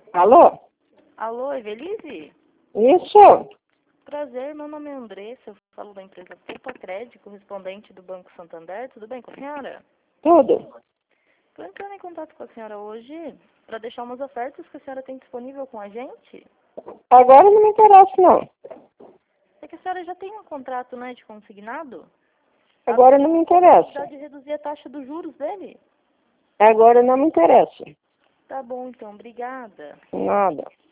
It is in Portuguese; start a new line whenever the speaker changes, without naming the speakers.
Alô?
Alô, Evelise?
Isso?
Prazer, meu nome é Andressa, eu falo da empresa Poupa Crédito, correspondente do Banco Santander. Tudo bem com a senhora?
Tudo.
Estou entrando em contato com a senhora hoje para deixar umas ofertas que a senhora tem disponível com a gente.
Agora não me interessa, não.
É que a senhora já tem um contrato, né, de consignado?
Agora não me interessa.
De reduzir a taxa dos juros dele.
Agora não me interessa.
Tá bom, então, obrigada.
Nada.